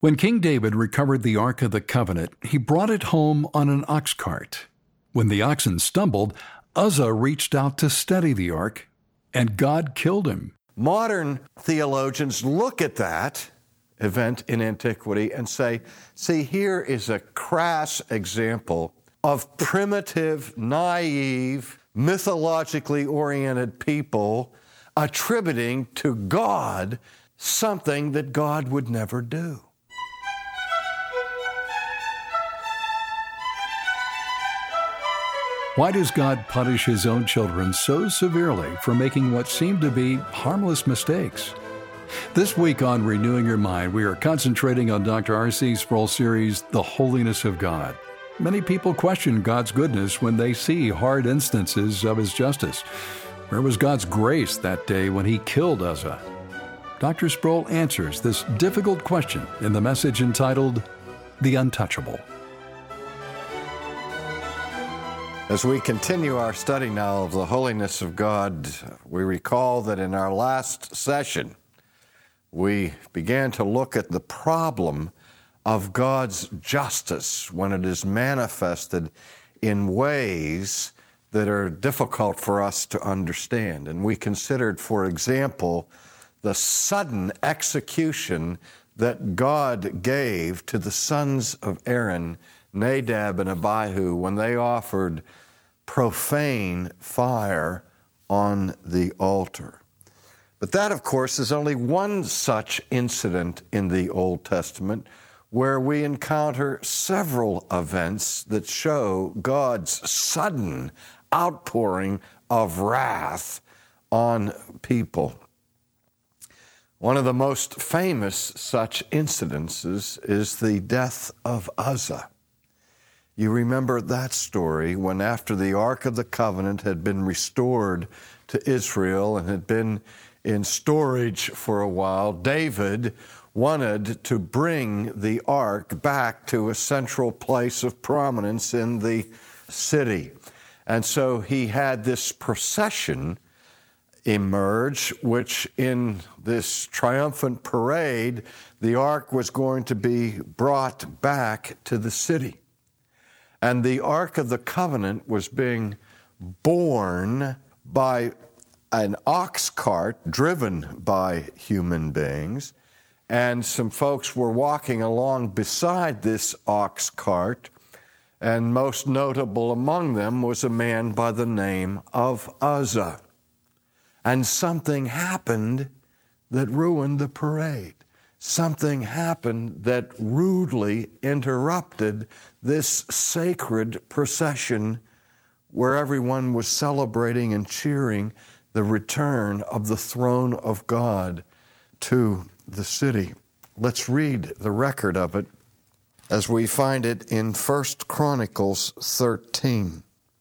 When King David recovered the Ark of the Covenant, he brought it home on an ox cart. When the oxen stumbled, Uzzah reached out to steady the ark, and God killed him. Modern theologians look at that event in antiquity and say, see, here is a crass example of primitive, naive, mythologically oriented people attributing to God something that God would never do. Why does God punish His own children so severely for making what seem to be harmless mistakes? This week on Renewing Your Mind, we are concentrating on Dr. R.C. Sproul's series, The Holiness of God. Many people question God's goodness when they see hard instances of His justice. Where was God's grace that day when He killed Uzzah? Dr. Sproul answers this difficult question in the message entitled, The Untouchable. As we continue our study now of the holiness of God, we recall that in our last session, we began to look at the problem of God's justice when it is manifested in ways that are difficult for us to understand. And we considered, for example, the sudden execution that God gave to the sons of Aaron, Nadab and Abihu, when they offered profane fire on the altar. But that, of course, is only one such incident in the Old Testament where we encounter several events that show God's sudden outpouring of wrath on people. One of the most famous such incidences is the death of Uzzah. You remember that story when after the Ark of the Covenant had been restored to Israel and had been in storage for a while, David wanted to bring the Ark back to a central place of prominence in the city. And so he had this procession emerge, which in this triumphant parade, the Ark was going to be brought back to the city. And the Ark of the Covenant was being borne by an ox cart driven by human beings. And some folks were walking along beside this ox cart. And most notable among them was a man by the name of Uzzah. And something happened that ruined the parade. Something happened that rudely interrupted this sacred procession where everyone was celebrating and cheering the return of the throne of God to the city. Let's read the record of it as we find it in 1 Chronicles 13.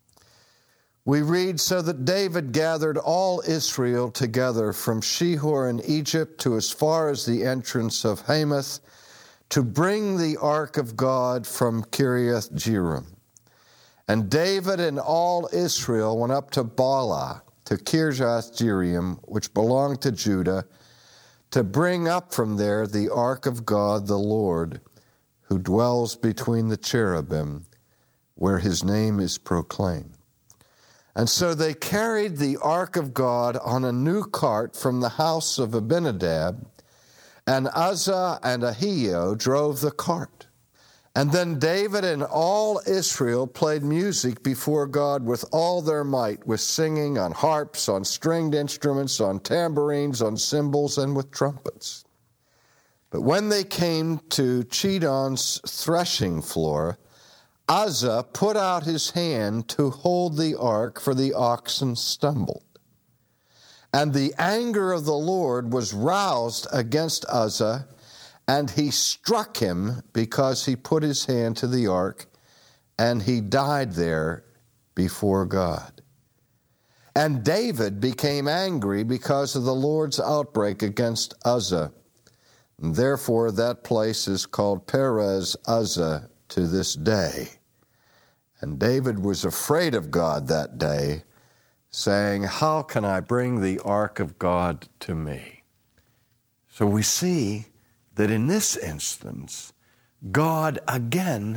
We read, so that David gathered all Israel together from Shihor in Egypt to as far as the entrance of Hamath to bring the ark of God from Kiriath Jearim. And David and all Israel went up to Baalah, to Kirjath Jearim, which belonged to Judah, to bring up from there the ark of God the Lord, who dwells between the cherubim, where his name is proclaimed. And so they carried the ark of God on a new cart from the house of Abinadab, and Uzzah and Ahio drove the cart. And then David and all Israel played music before God with all their might, with singing on harps, on stringed instruments, on tambourines, on cymbals, and with trumpets. But when they came to Chidon's threshing floor, Uzzah put out his hand to hold the ark, for the oxen stumbled. And the anger of the Lord was roused against Uzzah, and he struck him because he put his hand to the ark, and he died there before God. And David became angry because of the Lord's outbreak against Uzzah. And therefore that place is called Perez Uzzah to this day. And David was afraid of God that day, saying, how can I bring the ark of God to me? So we see that in this instance, God again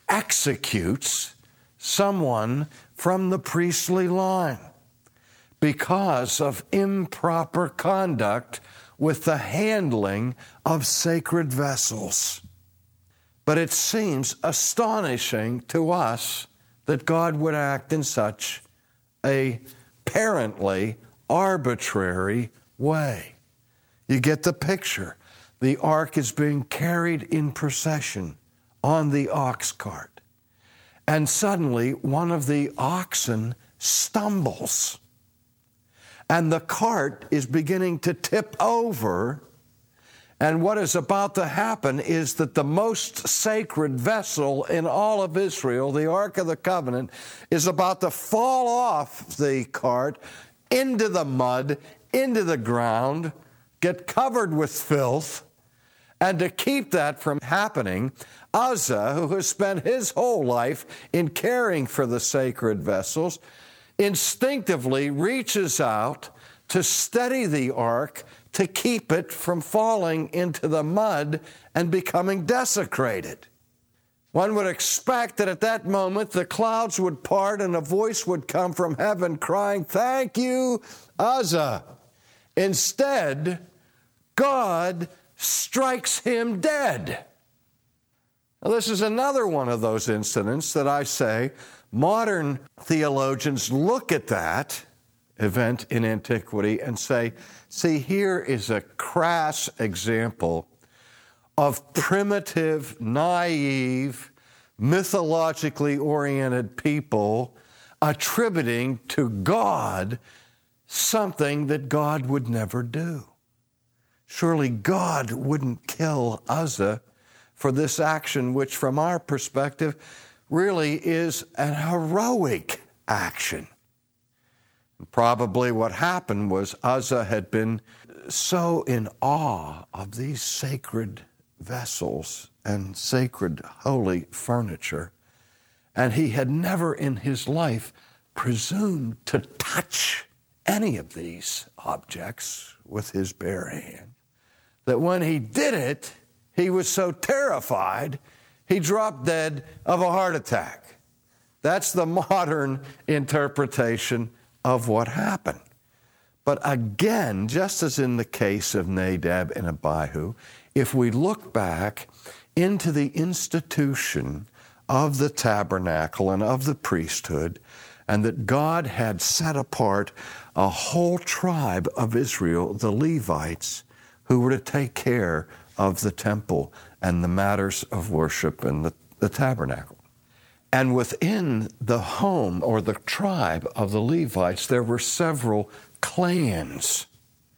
executes someone from the priestly line because of improper conduct with the handling of sacred vessels. But it seems astonishing to us that God would act in such a apparently arbitrary way. You get the picture. The ark is being carried in procession on the ox cart. And suddenly one of the oxen stumbles. And the cart is beginning to tip over. And what is about to happen is that the most sacred vessel in all of Israel, the Ark of the Covenant, is about to fall off the cart into the mud, into the ground, get covered with filth. And to keep that from happening, Uzzah, who has spent his whole life in caring for the sacred vessels, instinctively reaches out to steady the ark, to keep it from falling into the mud and becoming desecrated. One would expect that at that moment the clouds would part and a voice would come from heaven crying, "Thank you, Uzzah." Instead, God strikes him dead. Now, this is another one of those incidents that I say modern theologians look at that event in antiquity and say, see, here is a crass example of primitive, naive, mythologically oriented people attributing to God something that God would never do. Surely God wouldn't kill Uzzah for this action, which from our perspective really is an heroic action. Probably what happened was Uzzah had been so in awe of these sacred vessels and sacred holy furniture, and he had never in his life presumed to touch any of these objects with his bare hand, that when he did it, he was so terrified, he dropped dead of a heart attack. That's the modern interpretation of what happened. But again, just as in the case of Nadab and Abihu, if we look back into the institution of the tabernacle and of the priesthood, and that God had set apart a whole tribe of Israel, the Levites, who were to take care of the temple and the matters of worship and the tabernacle. And within the home or the tribe of the Levites, there were several clans.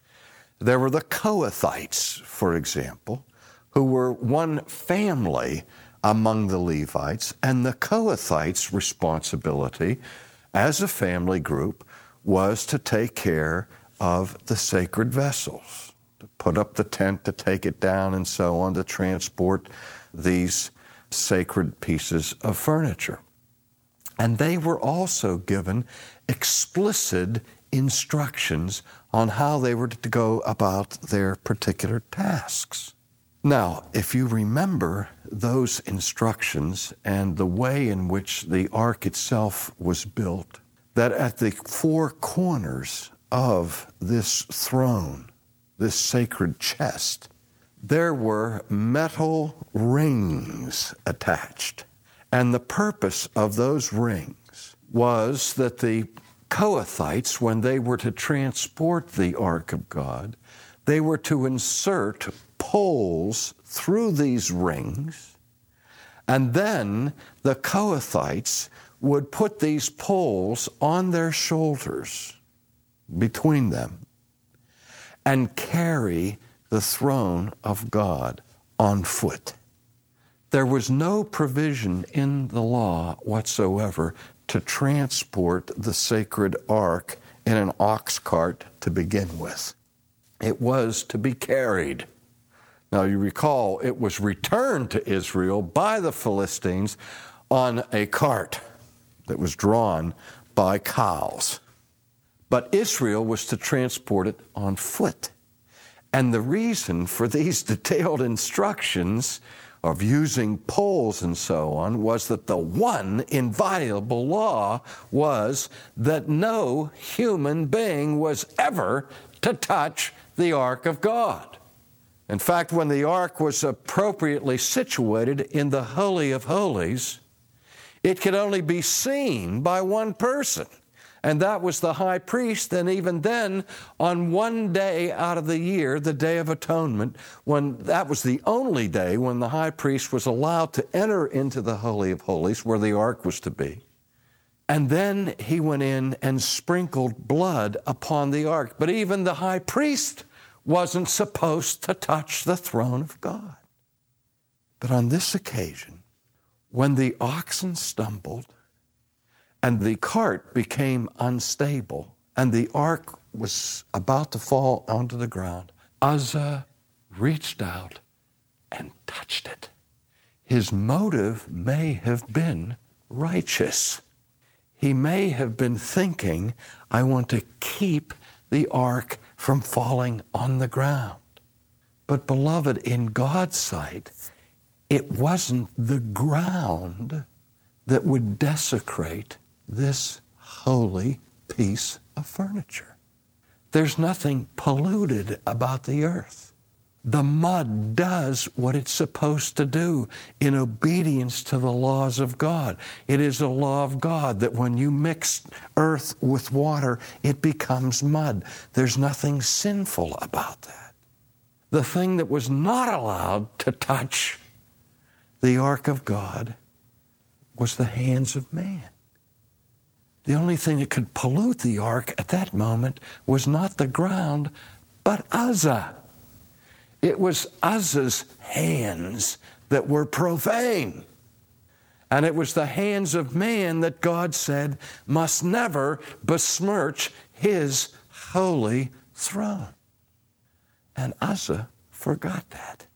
There were the Kohathites, for example, who were one family among the Levites, and the Kohathites' responsibility as a family group was to take care of the sacred vessels, to put up the tent, to take it down, and so on, to transport these sacred pieces of furniture. And they were also given explicit instructions on how they were to go about their particular tasks. Now, if you remember those instructions and the way in which the ark itself was built, that at the four corners of this throne, this sacred chest, there were metal rings attached. And the purpose of those rings was that the Kohathites, when they were to transport the Ark of God, they were to insert poles through these rings, and then the Kohathites would put these poles on their shoulders, between them, and carry the throne of God on foot. There was no provision in the law whatsoever to transport the sacred ark in an ox cart to begin with. It was to be carried. Now you recall, it was returned to Israel by the Philistines on a cart that was drawn by cows. But Israel was to transport it on foot. And the reason for these detailed instructions of using poles and so on was that the one inviolable law was that no human being was ever to touch the ark of God. In fact, when the ark was appropriately situated in the Holy of Holies, it could only be seen by one person, and that was the high priest. And even then, on one day out of the year, the Day of Atonement, when that was the only day when the high priest was allowed to enter into the Holy of Holies, where the ark was to be. And then he went in and sprinkled blood upon the ark. But even the high priest wasn't supposed to touch the throne of God. But on this occasion, when the oxen stumbled and the cart became unstable and the ark was about to fall onto the ground, Uzzah reached out and touched it. His motive may have been righteous. He may have been thinking, I want to keep the ark from falling on the ground. But beloved, in God's sight, it wasn't the ground that would desecrate this holy piece of furniture. There's nothing polluted about the earth. The mud does what it's supposed to do in obedience to the laws of God. It is a law of God that when you mix earth with water, it becomes mud. There's nothing sinful about that. The thing that was not allowed to touch the ark of God was the hands of man. The only thing that could pollute the ark at that moment was not the ground, but Uzzah. It was Uzzah's hands that were profane. And it was the hands of man that God said must never besmirch his holy throne. And Uzzah forgot that.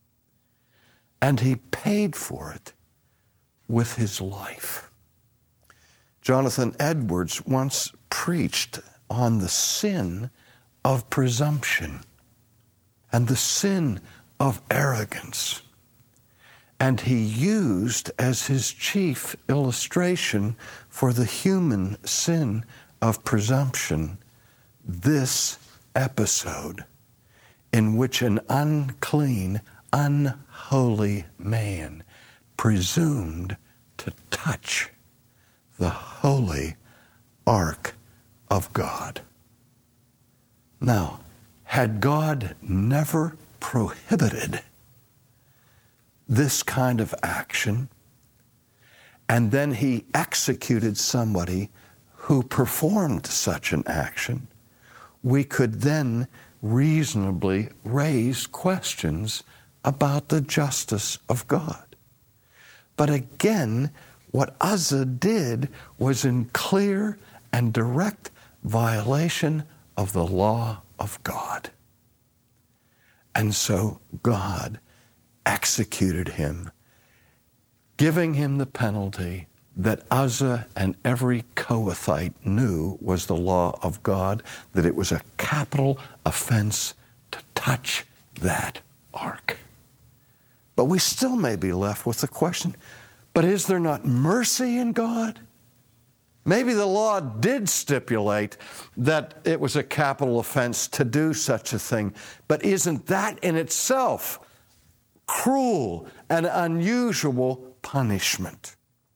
And he paid for it with his life. Jonathan Edwards once preached on the sin of presumption and the sin of arrogance. And he used as his chief illustration for the human sin of presumption this episode in which an unclean, unholy man presumed to touch the holy ark of God. Now, had God never prohibited this kind of action, and then he executed somebody who performed such an action, we could then reasonably raise questions about the justice of God. But again, what Uzzah did was in clear and direct violation of the law of God. And so God executed him, giving him the penalty that Uzzah and every Kohathite knew was the law of God, that it was a capital offense to touch that ark. But we still may be left with the question, but is there not mercy in God? Maybe the law did stipulate that it was a capital offense to do such a thing, but isn't that in itself cruel and unusual punishment?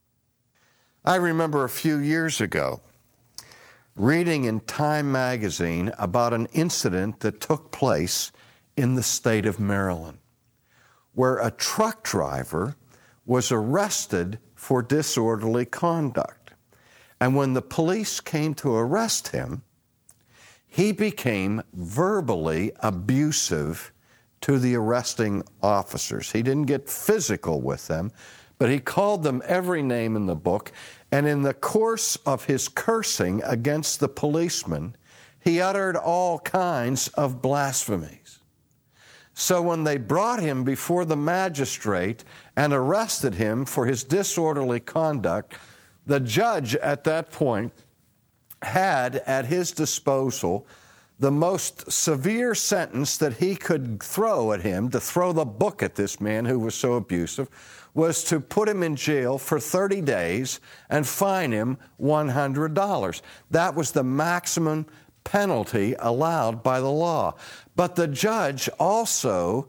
I remember a few years ago reading in Time magazine about an incident that took place in the state of Maryland, where a truck driver was arrested for disorderly conduct. And when the police came to arrest him, he became verbally abusive to the arresting officers. He didn't get physical with them, but he called them every name in the book. And in the course of his cursing against the policemen, he uttered all kinds of blasphemies. So when they brought him before the magistrate and arrested him for his disorderly conduct, the judge at that point had at his disposal the most severe sentence that he could throw at him, to throw the book at this man who was so abusive, was to put him in jail for 30 days and fine him $100. That was the maximum penalty allowed by the law. But the judge also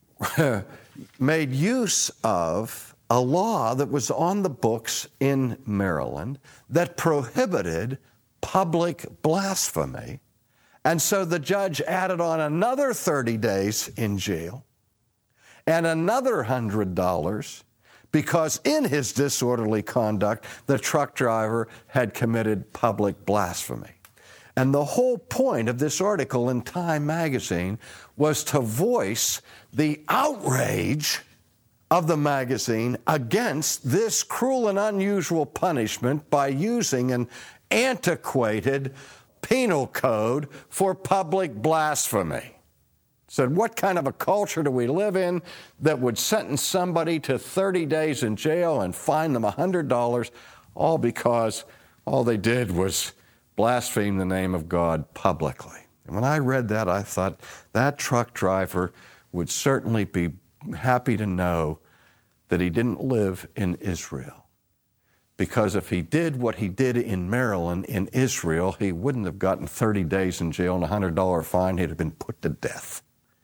made use of a law that was on the books in Maryland that prohibited public blasphemy. And so the judge added on another 30 days in jail and another $100 because in his disorderly conduct, the truck driver had committed public blasphemy. And the whole point of this article in Time magazine was to voice the outrage of the magazine against this cruel and unusual punishment by using an antiquated penal code for public blasphemy. Said, what kind of a culture do we live in that would sentence somebody to 30 days in jail and fine them $100, all because all they did was blaspheme the name of God publicly? And when I read that, I thought that truck driver would certainly be happy to know that he didn't live in Israel. Because if he did what he did in Maryland, in Israel, he wouldn't have gotten 30 days in jail and a $100 fine. He'd have been put to death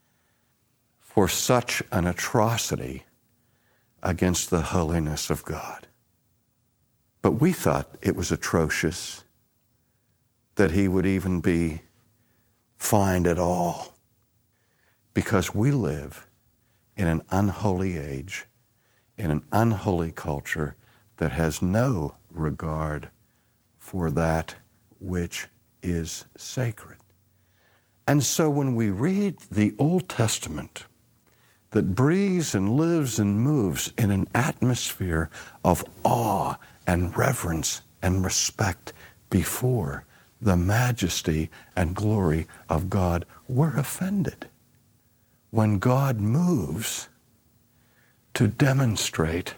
for such an atrocity against the holiness of God. But we thought it was atrocious that he would even be fined at all, because we live in an unholy age, in an unholy culture that has no regard for that which is sacred. And so when we read the Old Testament that breathes and lives and moves in an atmosphere of awe and reverence and respect before the majesty and glory of God, we're offended when God moves to demonstrate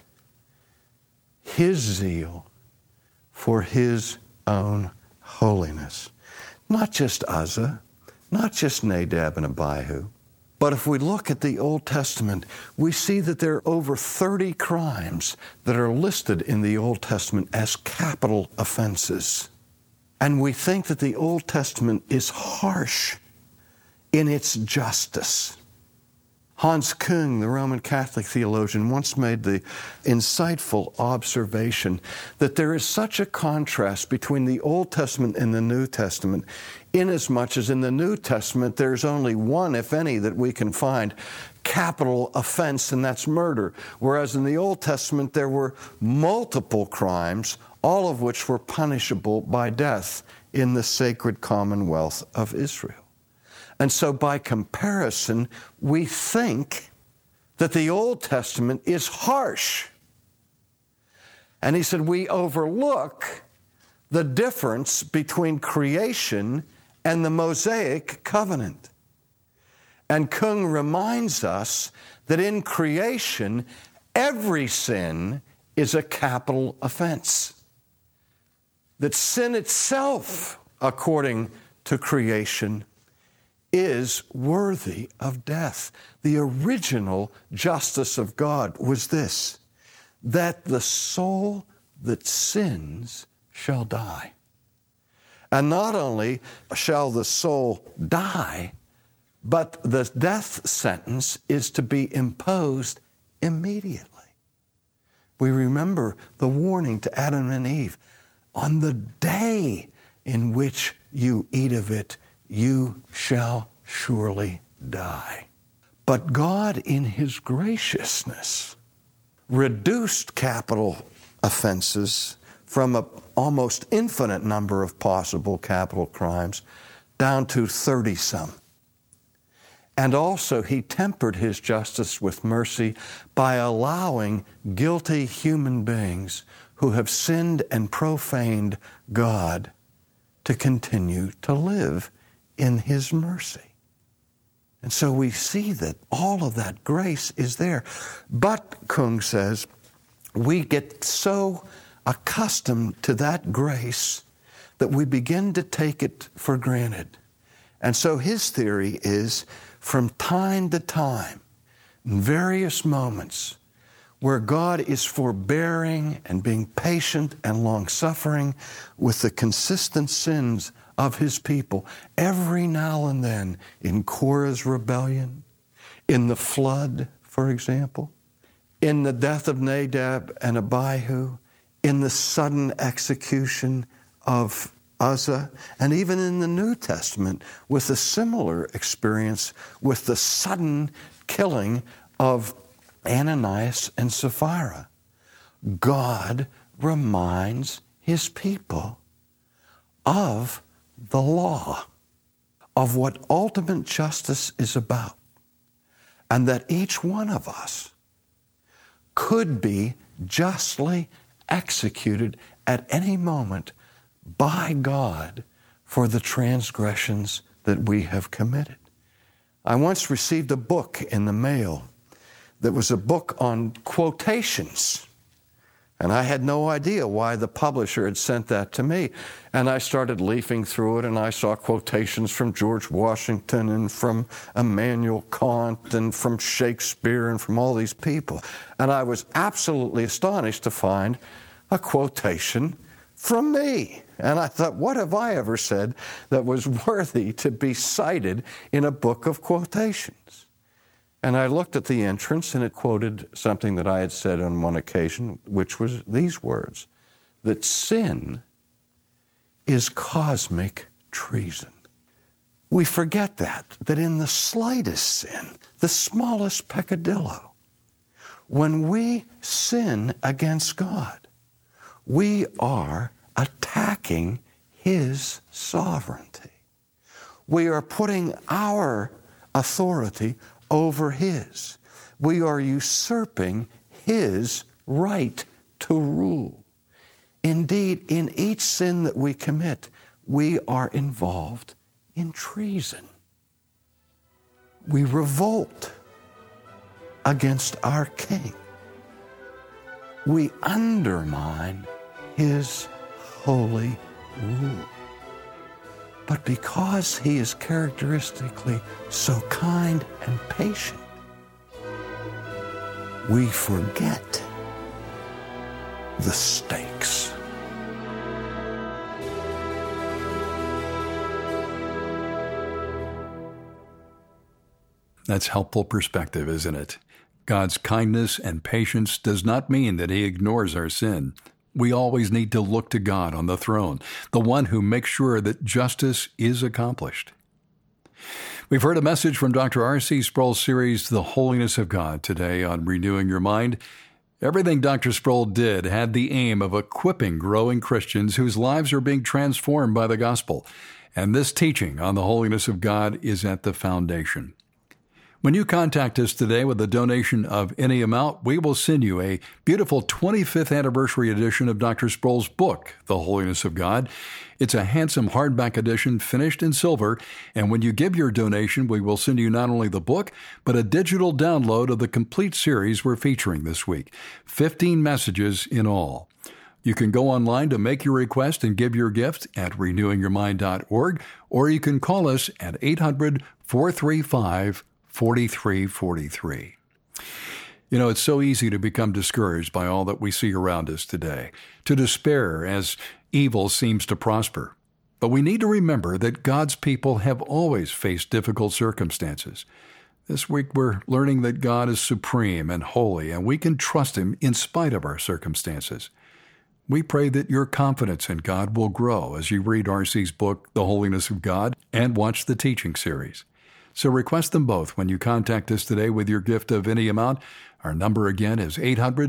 his zeal for his own holiness. Not just Uzzah, not just Nadab and Abihu, but if we look at the Old Testament, we see that there are over 30 crimes that are listed in the Old Testament as capital offenses. And we think that the Old Testament is harsh in its justice. Hans Küng, the Roman Catholic theologian, once made the insightful observation that there is such a contrast between the Old Testament and the New Testament, inasmuch as in the New Testament there's only one, if any, that we can find capital offense, and that's murder. Whereas in the Old Testament there were multiple crimes, all of which were punishable by death in the sacred commonwealth of Israel. And so by comparison, we think that the Old Testament is harsh. And he said we overlook the difference between creation and the Mosaic covenant. And Küng reminds us that in creation, every sin is a capital offense. That sin itself, according to creation, is worthy of death. The original justice of God was this, that the soul that sins shall die. And not only shall the soul die, but the death sentence is to be imposed immediately. We remember the warning to Adam and Eve, on the day in which you eat of it, you shall surely die. But God, in his graciousness, reduced capital offenses from an almost infinite number of possible capital crimes down to 30-some. And also he tempered his justice with mercy by allowing guilty human beings who have sinned and profaned God to continue to live in his mercy. And so we see that all of that grace is there. But, Küng says, we get so accustomed to that grace that we begin to take it for granted. And so his theory is from time to time, in various moments, where God is forbearing and being patient and long-suffering with the consistent sins of his people, every now and then, in Korah's rebellion, in the flood, for example, in the death of Nadab and Abihu, in the sudden execution of Uzzah, and even in the New Testament with a similar experience with the sudden killing of Ananias and Sapphira. God reminds his people of the law, of what ultimate justice is about, and that each one of us could be justly executed at any moment by God for the transgressions that we have committed. I once received a book in the mail that was a book on quotations, and I had no idea why the publisher had sent that to me. And I started leafing through it, and I saw quotations from George Washington and from Immanuel Kant and from Shakespeare and from all these people. And I was absolutely astonished to find a quotation from me. And I thought, what have I ever said that was worthy to be cited in a book of quotations? And I looked at the entrance, and it quoted something that I had said on one occasion, which was these words, that sin is cosmic treason. We forget that in the slightest sin, the smallest peccadillo, when we sin against God, we are attacking his sovereignty. We are putting our authority over his. We are usurping his right to rule. Indeed, in each sin that we commit, we are involved in treason. We revolt against our king. We undermine his holy rule. But because he is characteristically so kind and patient, we forget the stakes. That's helpful perspective, isn't it? God's kindness and patience does not mean that he ignores our sin. We always need to look to God on the throne, the one who makes sure that justice is accomplished. We've heard a message from Dr. R.C. Sproul's series, The Holiness of God, today on Renewing Your Mind. Everything Dr. Sproul did had the aim of equipping growing Christians whose lives are being transformed by the gospel. And this teaching on the holiness of God is at the foundation. When you contact us today with a donation of any amount, we will send you a beautiful 25th anniversary edition of Dr. Sproul's book, The Holiness of God. It's a handsome hardback edition finished in silver, and when you give your donation, we will send you not only the book, but a digital download of the complete series we're featuring this week, 15 messages in all. You can go online to make your request and give your gift at renewingyourmind.org, or you can call us at 800-435-4343. You know, it's so easy to become discouraged by all that we see around us today, to despair as evil seems to prosper. But we need to remember that God's people have always faced difficult circumstances. This week we're learning that God is supreme and holy, and we can trust him in spite of our circumstances. We pray that your confidence in God will grow as you read R.C.'s book, The Holiness of God, and watch the teaching series. So request them both when you contact us today with your gift of any amount. Our number again is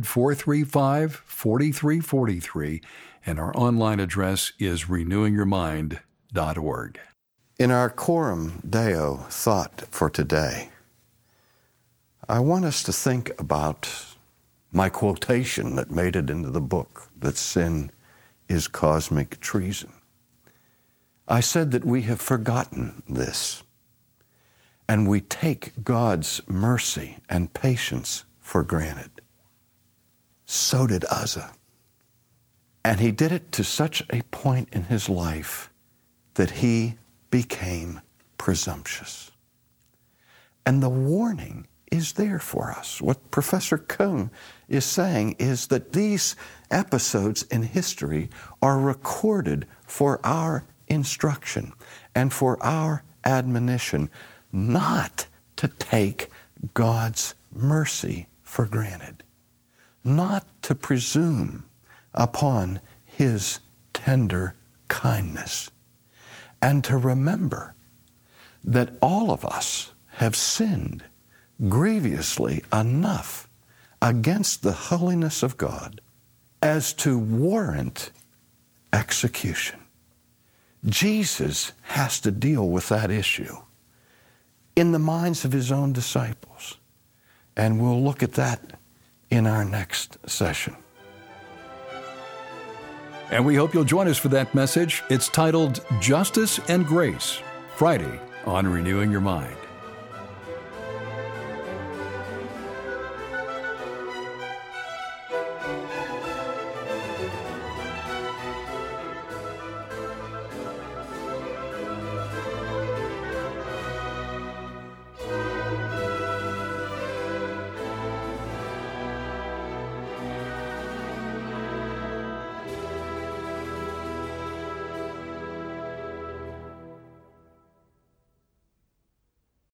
800-435-4343, and our online address is renewingyourmind.org. In our Coram Deo thought for today, I want us to think about my quotation that made it into the book, that sin is cosmic treason. I said that we have forgotten this, and we take God's mercy and patience for granted. So did Uzzah. And he did it to such a point in his life that he became presumptuous. And the warning is there for us. What Professor Kuhn is saying is that these episodes in history are recorded for our instruction and for our admonition, not to take God's mercy for granted, not to presume upon His tender kindness, and to remember that all of us have sinned grievously enough against the holiness of God as to warrant execution. Jesus has to deal with that issue in the minds of His own disciples. And we'll look at that in our next session. And we hope you'll join us for that message. It's titled Justice and Grace, Friday on Renewing Your Mind.